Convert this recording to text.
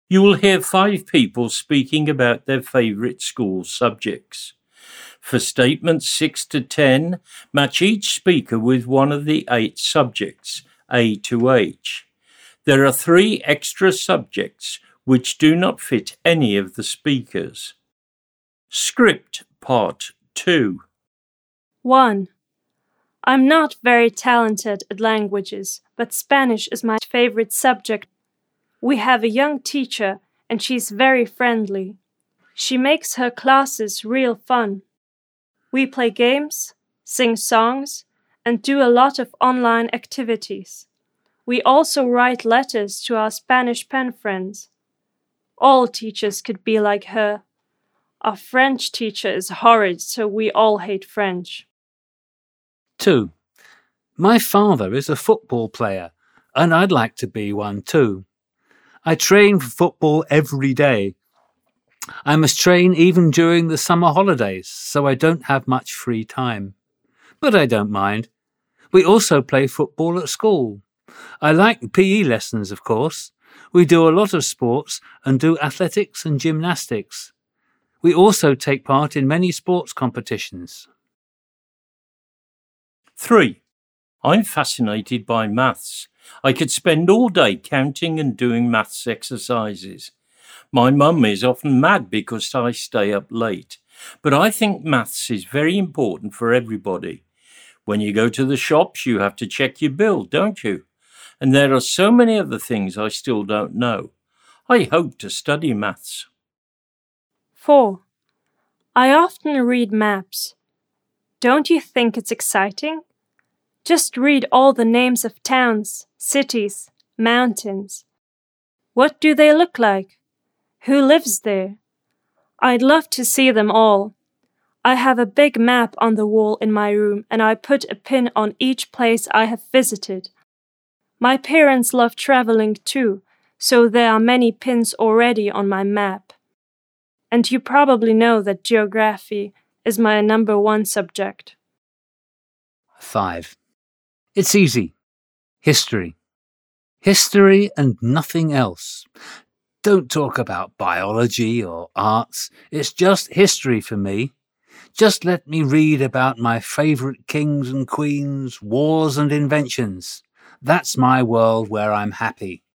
You will hear 5 people speaking about their favourite school subjects. For statements 6 to 10, match each speaker with one of the 8 subjects, A to H. There are 3 extra subjects which do not fit any of the speakers. Script Part 2. 1. I'm not very talented at languages, but Spanish is my favorite subject. We have a young teacher, and she's very friendly. She makes her classes real fun. We play games, sing songs, and do a lot of online activities. We also write letters to our Spanish pen friends. All teachers could be like her. Our French teacher is horrid, so we all hate French. 2. My father is a football player, and I'd like to be one too. I train for football every day. I must train even during the summer holidays, so I don't have much free time. But I don't mind. We also play football at school. I like PE lessons, of course. We do a lot of sports and do athletics and gymnastics. We also take part in many sports competitions. 3. I'm fascinated by maths. I could spend all day counting and doing maths exercises. My mum is often mad because I stay up late, but I think maths is very important for everybody. When you go to the shops, you have to check your bill, don't you? And there are so many other things I still don't know. I hope to study maths. 4. I often read maps. Don't you think it's exciting? Just read all the names of towns, cities, mountains. What do they look like? Who lives there? I'd love to see them all. I have a big map on the wall in my room, and I put a pin on each place I have visited. My parents love traveling too, so there are many pins already on my map. And you probably know that geography is my number 1 subject. 5. It's easy. History. History and nothing else. Don't talk about biology or arts. It's just history for me. Just let me read about my favourite kings and queens, wars and inventions. That's my world where I'm happy.